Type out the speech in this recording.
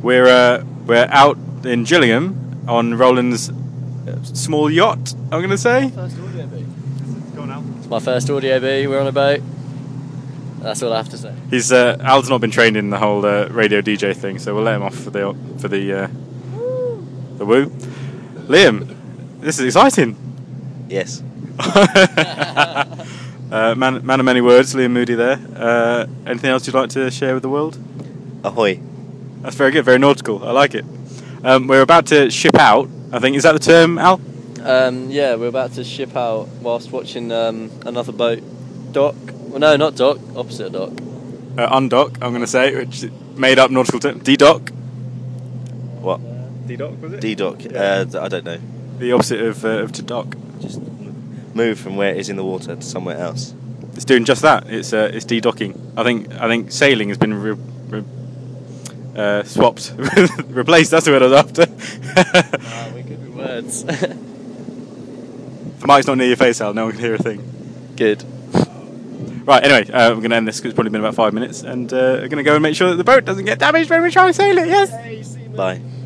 We're out in Gillingham on Roland's small yacht. I'm going to say. First audio bee. Go on, Al. It's my first audio bee. We're on a boat. That's all I have to say. He's Al's not been trained in the whole radio DJ thing, so we'll let him off for the woo. Liam, this is exciting. Yes. Man of many words, Liam Moody there. Anything else you'd like to share with the world? Ahoy. That's very good, very nautical. I like it. We're about to ship out, I think. Is that the term, Al? Yeah, we're about to ship out whilst watching another boat dock. Well, no, not dock. Opposite dock. Undock, I'm going to say, which is made up nautical term. De-dock? What? De-dock, was it? D-dock. Yeah. I don't know. The opposite of to dock. Just move from where it is in the water to somewhere else. It's doing just that. It's de-docking. I think sailing has been swapped, replaced. That's the word I was after. We could be words. The mic's not near your face, Al. No one can hear a thing. Good. Right. Anyway, we're going to end this because it's probably been about 5 minutes, and we're going to go and make sure that the boat doesn't get damaged when we try and sail it. Yes. Bye.